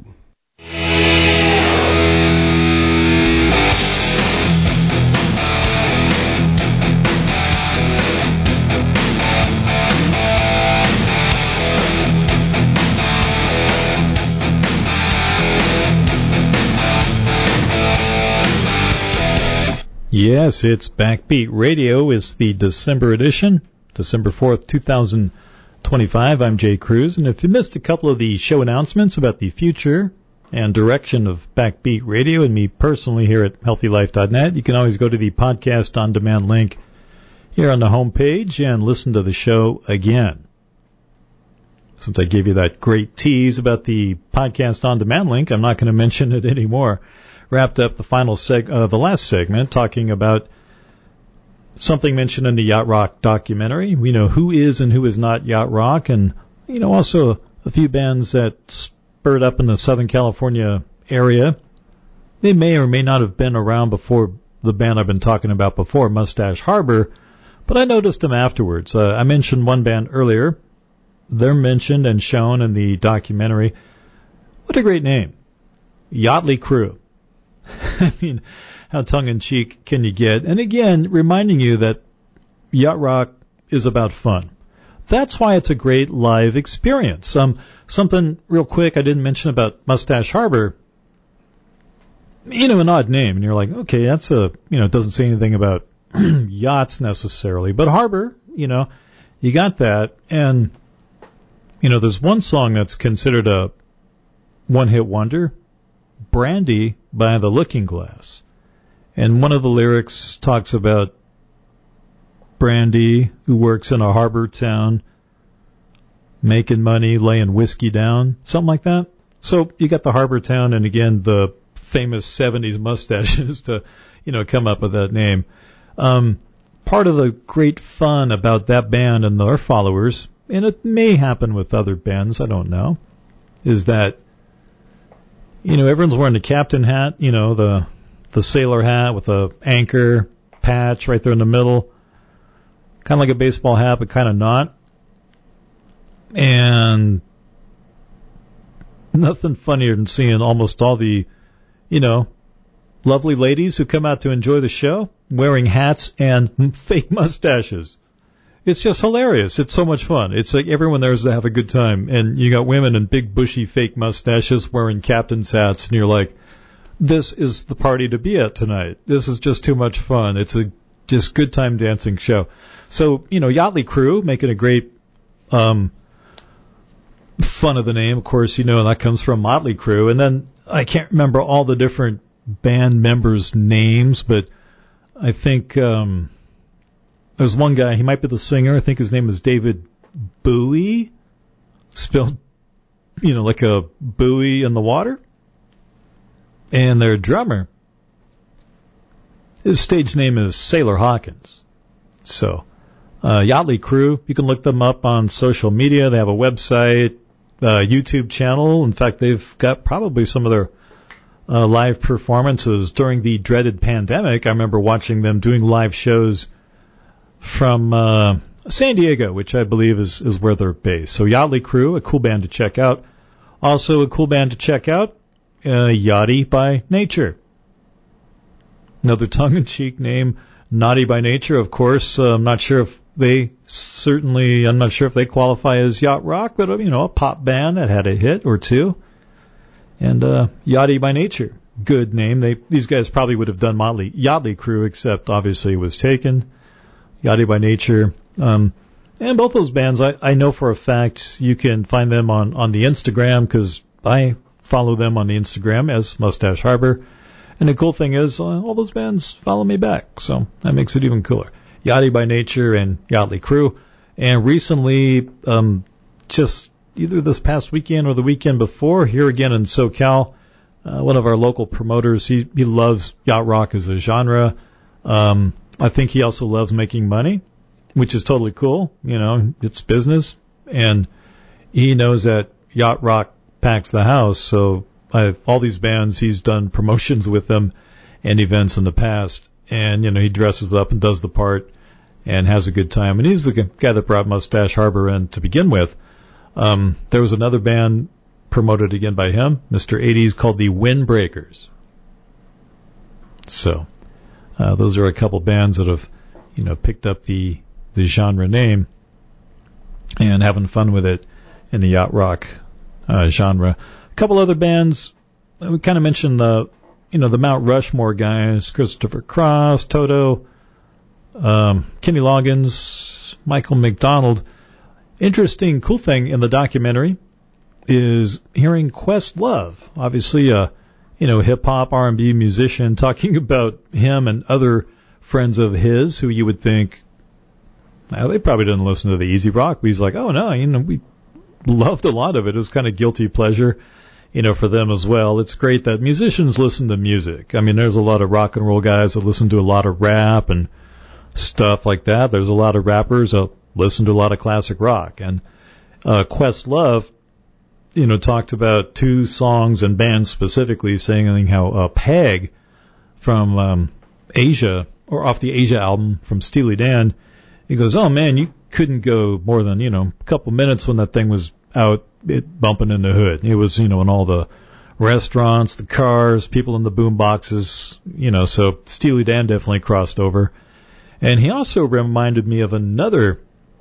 Yes, it's Backbeat Radio. It's the December edition, December fourth, two thousand twenty-five. I'm Jay Cruz, and if you missed a couple of the show announcements about the future and direction of Backbeat Radio and me personally here at healthy life dot net. You can always go to the podcast on demand link here on the homepage and listen to the show again. Since I gave you that great tease about the podcast on demand link, I'm not going to mention it anymore. Wrapped up the final seg, uh, the last segment talking about something mentioned in the Yacht Rock documentary. We know who is and who is not Yacht Rock, and you know also a few bands that spurred up in the Southern California area. They may or may not have been around before the band I've been talking about before, Mustache Harbor, but I noticed them afterwards. Uh, I mentioned one band earlier. They're mentioned and shown in the documentary. What a great name. Yachtly Crew. I mean, how tongue-in-cheek can you get? And again, reminding you that Yacht Rock is about fun. That's why it's a great live experience. Um, something real quick I didn't mention about Mustache Harbor. You know, an odd name. And you're like, okay, that's a, you know, it doesn't say anything about yachts necessarily. But Harbor, you know, you got that. And you know, there's one song that's considered a one-hit wonder, Brandy by the Looking Glass. And one of the lyrics talks about Brandy, who works in a harbor town, making money, laying whiskey down, something like that. So you got the harbor town and, again, the famous seventies mustaches to, you know, come up with that name. Um, part of the great fun about that band and their followers, and it may happen with other bands, I don't know, is that, you know, everyone's wearing the captain hat, you know, the the sailor hat with a anchor patch right there in the middle, kind of like a baseball hat, but kind of not. And nothing funnier than seeing almost all the, you know, lovely ladies who come out to enjoy the show wearing hats and fake mustaches. It's just hilarious. It's so much fun. It's like everyone there is to have a good time. And you got women in big, bushy, fake mustaches wearing captain's hats, and you're like, this is the party to be at tonight. This is just too much fun. It's a just good time dancing show. So, you know, Yachtly Crew making a great um, fun of the name. Of course, you know, that comes from Motley Crue. And then I can't remember all the different band members' names, but I think... Um, There's one guy, he might be the singer, I think his name is David Bowie, spelled, you know, like a buoy in the water. And their drummer, his stage name is Sailor Hawkins. So, uh, Yachtly Crew, you can look them up on social media. They have a website, uh, YouTube channel. In fact, they've got probably some of their uh, live performances during the dreaded pandemic. I remember watching them doing live shows from uh, San Diego, which I believe is, is where they're based. So Yachtly Crew, a cool band to check out. Also a cool band to check out, uh, Yachty by Nature. Another tongue-in-cheek name, Naughty by Nature, of course. Uh, I'm not sure if they certainly, I'm not sure if they qualify as yacht rock, but, you know, a pop band that had a hit or two. And uh, Yachty by Nature, good name. They These guys probably would have done Motley, Yachtly Crew, except obviously it was taken. Yachty by Nature. Um, and both those bands, I, I know for a fact you can find them on, on the Instagram, because I follow them on the Instagram as Mustache Harbor. And the cool thing is, uh, all those bands follow me back, so that makes it even cooler. Yachty by Nature and Yachtly Crew. And recently, um, just either this past weekend or the weekend before, here again in SoCal, uh, one of our local promoters, he, he loves yacht rock as a genre. Um, I think he also loves making money, which is totally cool. You know, it's business. And he knows that yacht rock packs the house. So I, all these bands, he's done promotions with them and events in the past. And, you know, he dresses up and does the part and has a good time. And he's the guy that brought Mustache Harbor in to begin with. Um, there was another band promoted again by him, Mister eighties, called the Windbreakers. So... Uh, those are a couple bands that have, you know, picked up the, the genre name and having fun with it in the yacht rock uh, genre. A couple other bands, we kind of mentioned the, you know, the Mount Rushmore guys, Christopher Cross, Toto, um, Kenny Loggins, Michael McDonald. Interesting, cool thing in the documentary is hearing Questlove, obviously a you know hip-hop R and B musician, talking about him and other friends of his who you would think, well, they probably didn't listen to the easy rock, but he's like, oh no, you know, we loved a lot of it. It was kind of guilty pleasure, you know, for them as well. It's great that musicians listen to music. I mean, there's a lot of rock and roll guys that listen to a lot of rap and stuff like that. There's a lot of rappers that listen to a lot of classic rock. And uh, Questlove, you know, talked about two songs and bands specifically, saying how uh, Peg from um, Asia, or off the Asia album from Steely Dan, he goes, oh man, you couldn't go more than, you know, a couple minutes when that thing was out, it bumping in the hood. It was, you know, in all the restaurants, the cars, people in the boom boxes, you know, so Steely Dan definitely crossed over. And he also reminded me of another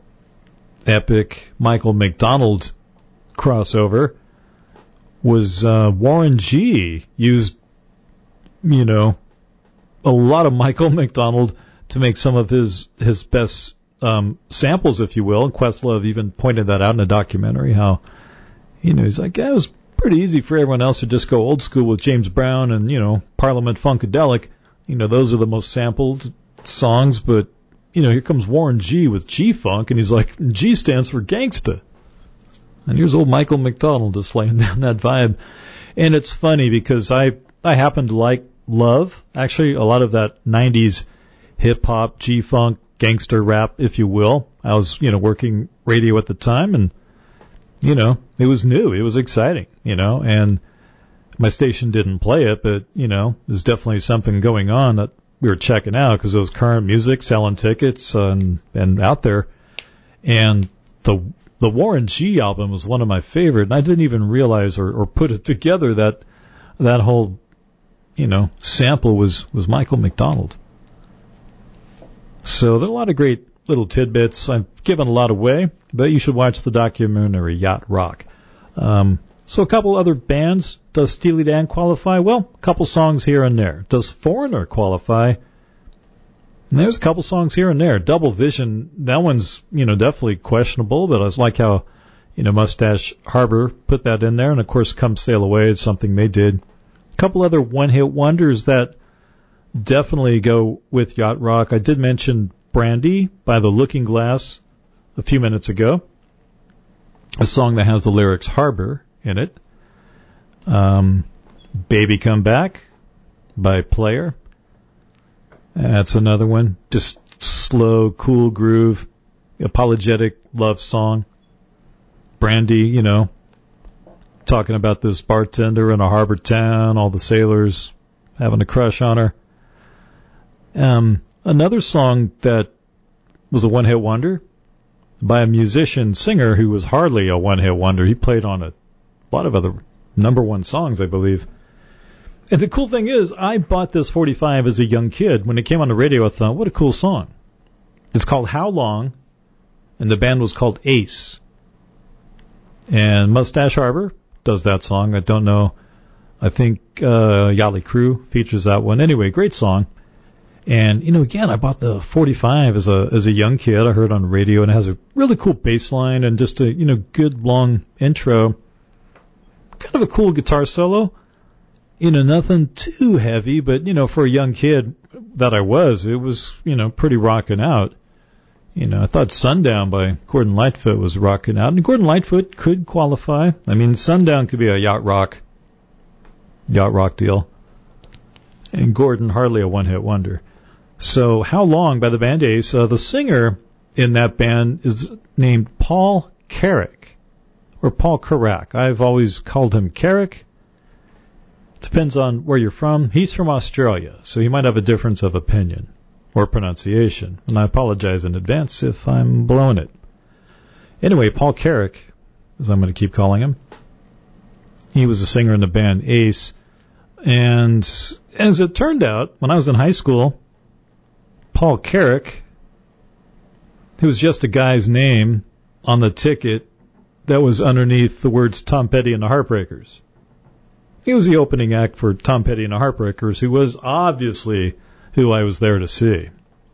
epic Michael McDonald crossover, was uh, Warren G used, you know, a lot of Michael McDonald to make some of his, his best um, samples, if you will. And Questlove even pointed that out in a documentary, how, you know, he's like, yeah, it was pretty easy for everyone else to just go old school with James Brown and, you know, Parliament Funkadelic. You know, those are the most sampled songs, but, you know, here comes Warren G with G-Funk, and he's like, G stands for gangsta. And here's old Michael McDonald just laying down that vibe. And it's funny because I, I happen to like love, actually, a lot of that nineties hip-hop, G-Funk, gangster rap, if you will. I was, you know, working radio at the time, and, you know, it was new. It was exciting, you know, and my station didn't play it, but, you know, there's definitely something going on that we were checking out because it was current music, selling tickets, uh, and, and out there. And the the Warren G album was one of my favorite, and I didn't even realize or, or put it together that that whole, you know, sample was, was Michael McDonald. So there are a lot of great little tidbits. I've given a lot away, but you should watch the documentary Yacht Rock. Um, so a couple other bands. Does Steely Dan qualify? Well, a couple songs here and there. Does Foreigner qualify? And there's a couple songs here and there. Double Vision, that one's, you know, definitely questionable, but I like how, you know, Mustache Harbor put that in there. And, of course, Come Sail Away is something they did. A couple other one-hit wonders that definitely go with Yacht Rock. I did mention Brandy by The Looking Glass a few minutes ago, a song that has the lyrics Harbor in it. Um, Baby Come Back by Player. That's another one. Just slow, cool groove, apologetic love song. Brandy, you know, talking about this bartender in a harbor town, all the sailors having a crush on her. Um, another song that was a one-hit wonder by a musician, singer who was hardly a one-hit wonder. He played on a lot of other number one songs, I believe. And the cool thing is, I bought this forty-five as a young kid. When it came on the radio, I thought, what a cool song. It's called How Long, and the band was called Ace. And Mustache Harbor does that song. I don't know. I think uh, Yali Crew features that one. Anyway, great song. And, you know, again, I bought the forty-five as a as a young kid. I heard it on the radio, and it has a really cool bass line and just a, you know, good long intro. Kind of a cool guitar solo. You know, nothing too heavy, but, you know, for a young kid that I was, it was, you know, pretty rocking out. You know, I thought Sundown by Gordon Lightfoot was rocking out, and Gordon Lightfoot could qualify. I mean, Sundown could be a yacht rock, yacht rock deal. And Gordon, hardly a one-hit wonder. So, How Long by the band Ace, uh, the singer in that band is named Paul Carrack, or Paul Carrack. I've always called him Carrack. Depends on where you're from. He's from Australia, so he might have a difference of opinion or pronunciation, and I apologize in advance if I'm blowing it. Anyway, Paul Carrack, as I'm going to keep calling him, he was a singer in the band Ace, and as it turned out, when I was in high school, Paul Carrack, he was just a guy's name on the ticket that was underneath the words Tom Petty and the Heartbreakers. He was the opening act for Tom Petty and the Heartbreakers, who was obviously who I was there to see.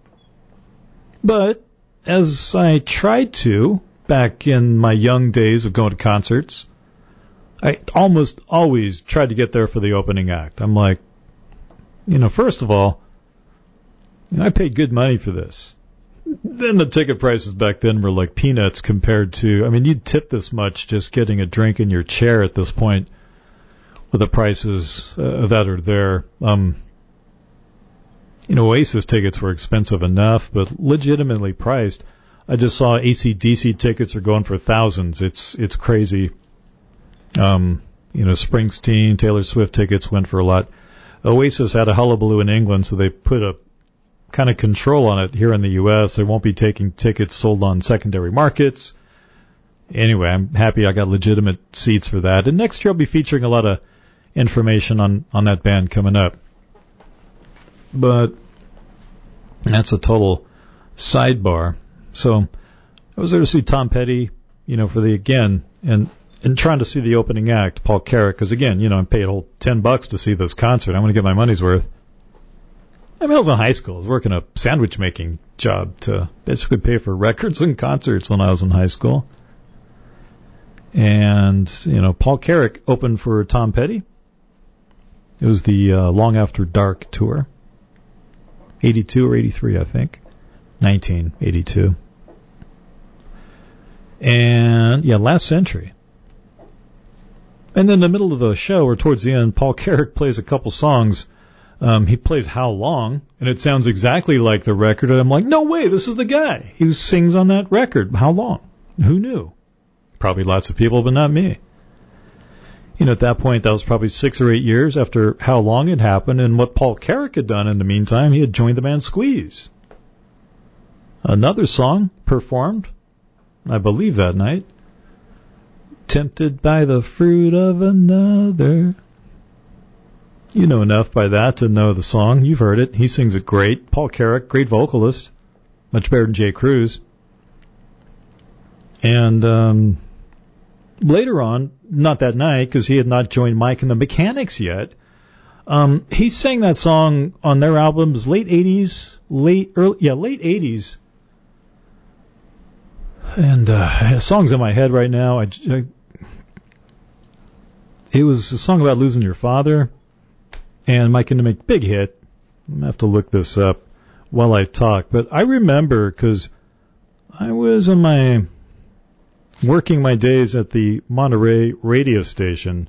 But as I tried to, back in my young days of going to concerts, I almost always tried to get there for the opening act. I'm like, you know, first of all, you know, I paid good money for this. Then the ticket prices back then were like peanuts compared to, I mean, you'd tip this much just getting a drink in your chair at this point with the prices uh, that are there. Um, you know, Oasis tickets were expensive enough, but legitimately priced. I just saw A C D C tickets are going for thousands. It's it's crazy. Um, you know, Springsteen, Taylor Swift tickets went for a lot. Oasis had a hullabaloo in England, so they put a kind of control on it here in the U S. They won't be taking tickets sold on secondary markets. Anyway, I'm happy I got legitimate seats for that. And next year I'll be featuring a lot of information on, on that band coming up. But that's a total sidebar. So I was there to see Tom Petty, you know, for the, again, and, and trying to see the opening act, Paul Carrack, because again, you know, I paid a whole ten bucks to see this concert. I want to get my money's worth. I mean, I was in high school. I was working a sandwich making job to basically pay for records and concerts when I was in high school. And, you know, Paul Carrack opened for Tom Petty. It was the uh, Long After Dark tour. eighty-two or eighty-three, I think. nineteen eighty-two. And, yeah, Last Century. And then in the middle of the show, or towards the end, Paul Carrack plays a couple songs. Um, he plays How Long, and it sounds exactly like the record. And I'm like, no way, this is the guy who sings on that record. How Long? Who knew? Probably lots of people, but not me. You know, at that point, that was probably six or eight years after How Long had happened, and what Paul Carrack had done in the meantime, he had joined the band Squeeze. Another song performed, I believe that night, Tempted by the Fruit of Another. You know enough by that to know the song. You've heard it. He sings it great. Paul Carrack, great vocalist. Much better than Jay Cruz. And um, later on, not that night, because he had not joined Mike and the Mechanics yet, um, he sang that song on their albums, late eighties, late, early, yeah, late eighties. And uh, songs in my head right now. I, I, it was a song about losing your father. And Mike and the Mechanics, big hit. I'm going to have to look this up while I talk. But I remember, because I was in my, working my days at the Monterey radio station.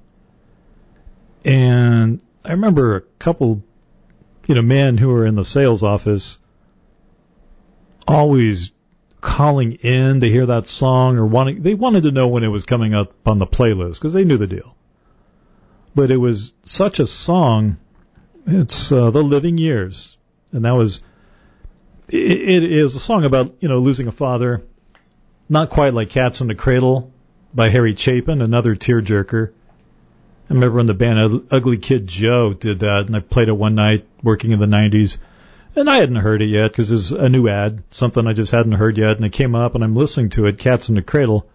And I remember a couple, you know, men who were in the sales office always calling in to hear that song, or wanting, they wanted to know when it was coming up on the playlist, because they knew the deal. But it was such a song. It's uh, The Living Years. And that was, it, it is a song about, you know, losing a father. Not quite like Cats in the Cradle by Harry Chapin, another tearjerker. I remember when the band Ugly Kid Joe did that, and I played it one night working in the nineties. And I hadn't heard it yet because it was a new ad, something I just hadn't heard yet. And it came up, and I'm listening to it, Cats in the Cradle.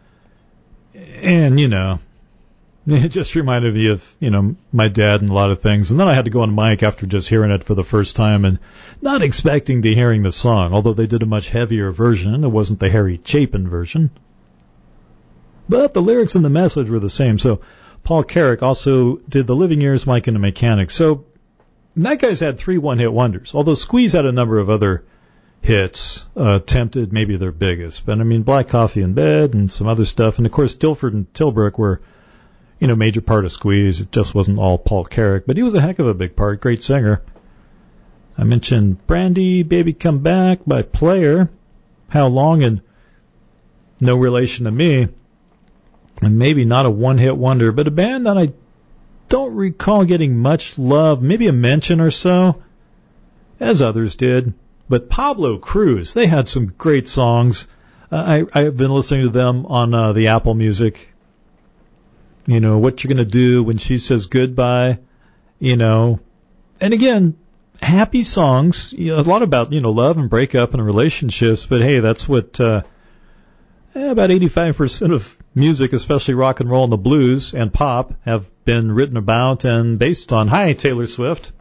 And, you know, it just reminded me of, you know, my dad and a lot of things. And then I had to go on mic after just hearing it for the first time and not expecting to hearing the song, although they did a much heavier version. It wasn't the Harry Chapin version. But the lyrics and the message were the same. So Paul Carrack also did The Living Years, Mike and the Mechanics. So that guy's had three one-hit wonders, although Squeeze had a number of other hits. Uh, Tempted, maybe their biggest. But, I mean, Black Coffee in Bed and some other stuff. And, of course, Dilford and Tilbrook were, you know, major part of Squeeze. It just wasn't all Paul Carrack, but he was a heck of a big part. Great singer. I mentioned Brandy, Baby Come Back by Player. How Long, and no relation to me. And maybe not a one-hit wonder, but a band that I don't recall getting much love, maybe a mention or so, as others did. But Pablo Cruz, they had some great songs. Uh, I, I've been listening to them on uh, the Apple Music. You know, What You're Gonna Do When She Says Goodbye, you know. And again, happy songs, you know, a lot about, you know, love and breakup and relationships, but hey, that's what uh, eh, about eighty-five percent of music, especially rock and roll and the blues and pop, have been written about and based on. Hi, Taylor Swift.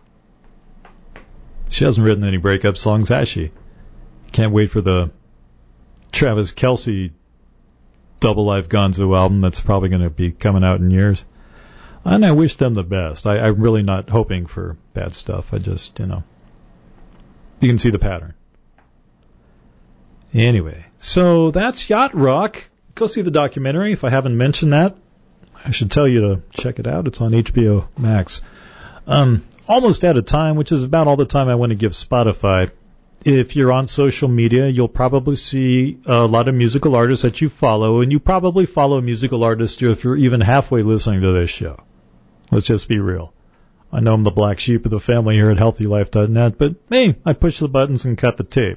She hasn't written any breakup songs, has she? Can't wait for the Travis Kelce Double Live Gonzo album that's probably going to be coming out in years. And I wish them the best. I, I'm really not hoping for bad stuff. I just, you know, you can see the pattern. Anyway, so that's Yacht Rock. Go see the documentary. If I haven't mentioned that, I should tell you to check it out. It's on H B O Max. Um, almost out of time, which is about all the time I want to give Spotify. If you're on social media, you'll probably see a lot of musical artists that you follow, and you probably follow a musical artist if you're even halfway listening to this show. Let's just be real. I know I'm the black sheep of the family here at healthy life dot net, but hey, I push the buttons and cut the tape.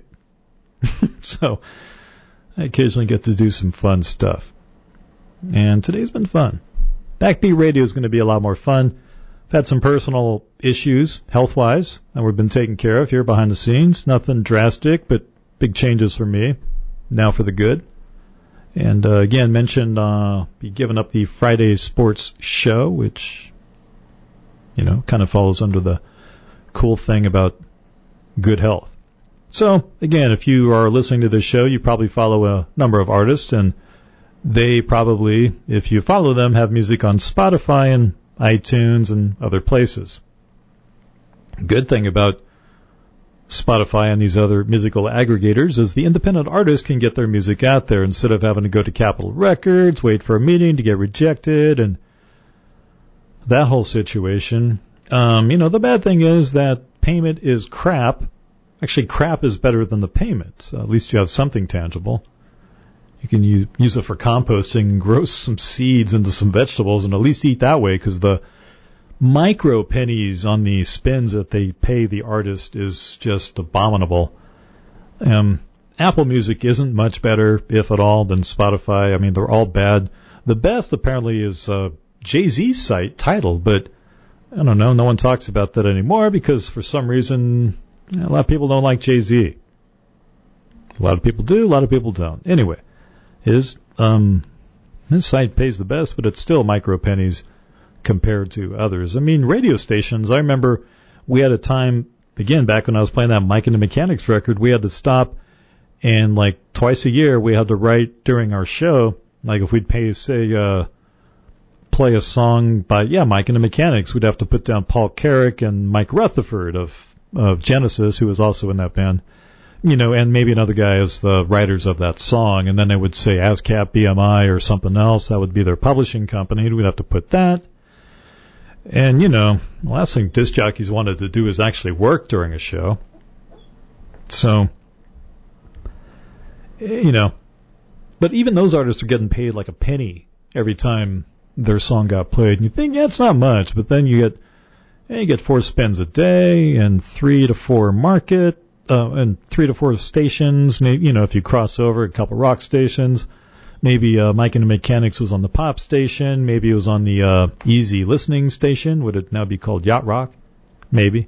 So I occasionally get to do some fun stuff. And today's been fun. Backbeat Radio is going to be a lot more fun. I've had some personal issues, health-wise, that we've been taken care of here behind the scenes. Nothing drastic, but big changes for me, now for the good. And uh, again, mentioned uh, be giving up the Friday sports show, which, you know, kind of falls under the cool thing about good health. So, again, if you are listening to this show, you probably follow a number of artists, and they probably, if you follow them, have music on Spotify and iTunes and other places. Good thing about Spotify and these other musical aggregators is the independent artists can get their music out there instead of having to go to Capitol Records, wait for a meeting to get rejected, and that whole situation. Um, you know, the bad thing is that payment is crap. Actually, crap is better than the payment. So at least you have something tangible. You can use, use it for composting and grow some seeds into some vegetables and at least eat that way, because the micro pennies on the spins that they pay the artist is just abominable. Um, Apple Music isn't much better, if at all, than Spotify. I mean, they're all bad. The best, apparently, is uh, Jay-Z's site, Tidal, but I don't know, no one talks about that anymore because for some reason a lot of people don't like Jay-Z. A lot of people do, a lot of people don't. Anyway, his um, his site pays the best, but it's still micro pennies compared to others. I mean, radio stations, I remember we had a time, again, back when I was playing that Mike and the Mechanics record, we had to stop and like twice a year we had to write during our show, like if we'd pay, say, uh, play a song by, yeah, Mike and the Mechanics, we'd have to put down Paul Carrick and Mike Rutherford of of Genesis, who was also in that band, you know, and maybe another guy as the writers of that song, and then they would say ASCAP, B M I, or something else. That would be their publishing company. We'd have to put that. And, you know, the last thing disc jockeys wanted to do is actually work during a show. So, you know, but even those artists are getting paid like a penny every time their song got played. And you think, yeah, it's not much, but then you get you get four spins a day and three to four market, uh, and three to four stations. Maybe, you know, if you cross over a couple rock stations, maybe uh, Mike and the Mechanics was on the pop station. Maybe it was on the uh, easy listening station. Would it now be called Yacht Rock? Maybe.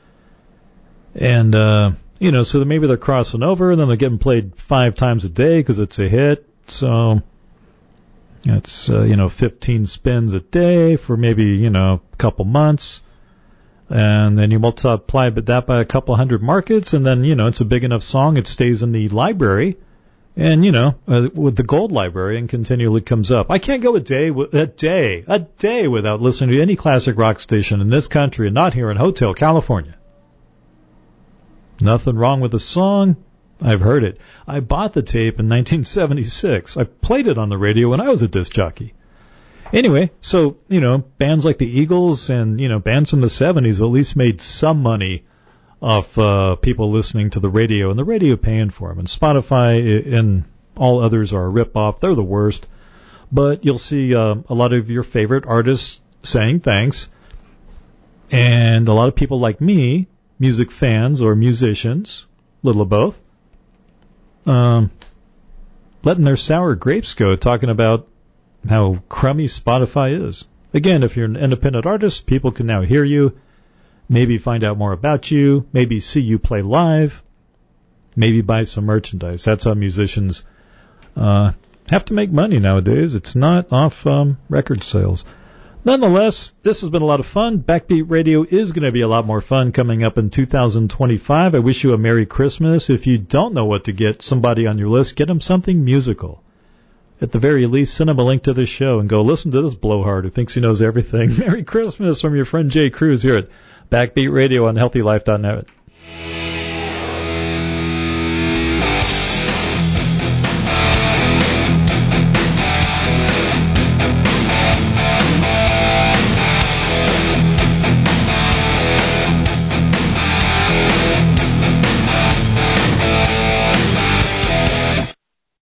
And, uh, you know, so maybe they're crossing over, and then they're getting played five times a day because it's a hit. So that's, uh, you know, fifteen spins a day for maybe, you know, a couple months. And then you multiply that by a couple hundred markets, and then, you know, it's a big enough song, it stays in the library, and, you know, uh, with the gold library, and continually comes up. I can't go a day, a day, a day without listening to any classic rock station in this country, and not here in Hotel, California. Nothing wrong with the song. I've heard it. I bought the tape in nineteen seventy-six. I played it on the radio when I was a disc jockey. Anyway, so, you know, bands like the Eagles and, you know, bands from the seventies at least made some money off uh, people listening to the radio, and the radio paying for them. And Spotify and all others are a rip-off. They're the worst. But you'll see uh, a lot of your favorite artists saying thanks. And a lot of people like me, music fans or musicians, a little of both, um, letting their sour grapes go, talking about how crummy Spotify is. Again, if you're an independent artist, people can now hear you, maybe find out more about you, maybe see you play live, maybe buy some merchandise. That's how musicians uh, have to make money nowadays. It's not off um, record sales. Nonetheless, this has been a lot of fun. Backbeat Radio is going to be a lot more fun coming up in two thousand twenty-five. I wish you a Merry Christmas. If you don't know what to get somebody on your list, get them something musical. At the very least, send him a link to this show and go listen to this blowhard who thinks he knows everything. Merry Christmas from your friend Jay Cruz here at Backbeat Radio on healthy life dot net.